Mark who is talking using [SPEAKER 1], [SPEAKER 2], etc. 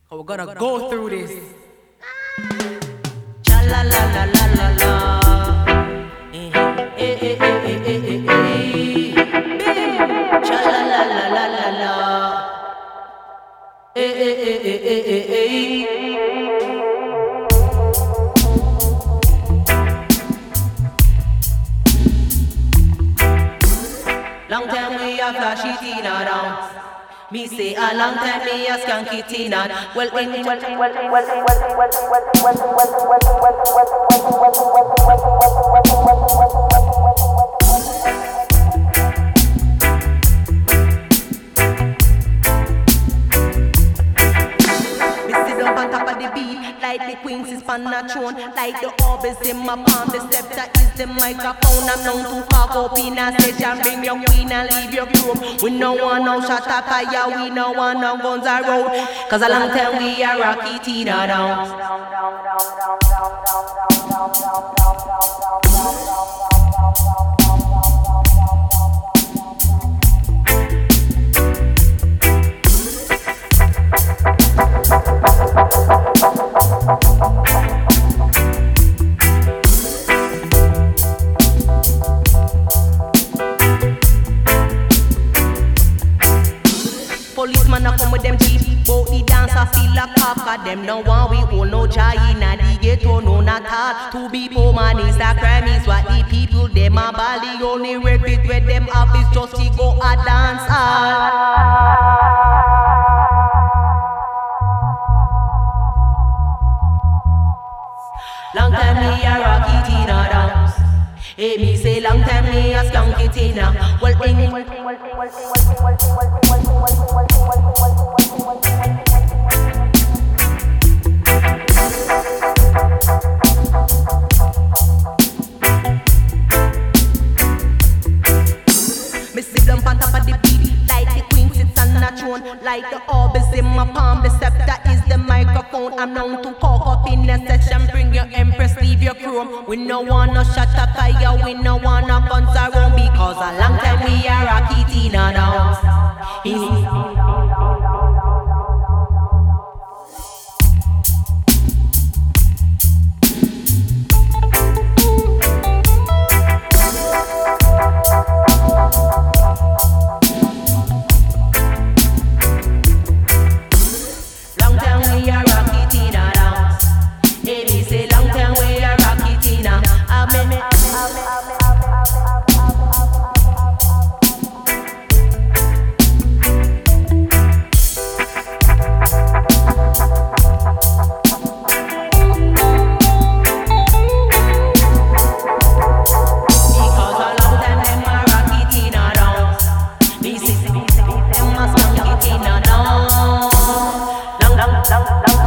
[SPEAKER 1] We're gonna go through this.
[SPEAKER 2] Cha la la la la la la. Eh eh eh eh eh eh eh. Cha la la la la la la. Eh eh eh eh eh eh. Long time we a flash it in a dance. Me say a long time me a skank it in a. Well, on top of the beat, like the queens is on a throne, like the orbs in my palm, the scepter is the microphone. I'm known to cock up in a session, bring your queen and leave your room. We no want no shot of fire, we no want no guns around, cause a long time we are rocky Tina down. Policeman a come with them jeep, bout the dancer feel like cop, cause them no want we own no chai inna the ghetto, no not all. To be poor man is a crime, is what the people them a ball. The only repeat where them have is just to go a dance hall. Long time me a rock it in a dance. Hey, me say long time me a skunk it in a. Well, me sit down on top of the beat, like the queen sits on a throne, like the orbs in my palm, the scepter is the microphone. I'm known to cock up in a session, bring your empress, leave your chrome. We no want no shot of fire, we no want no guns around, because a long time we are rocky Tina dance. Long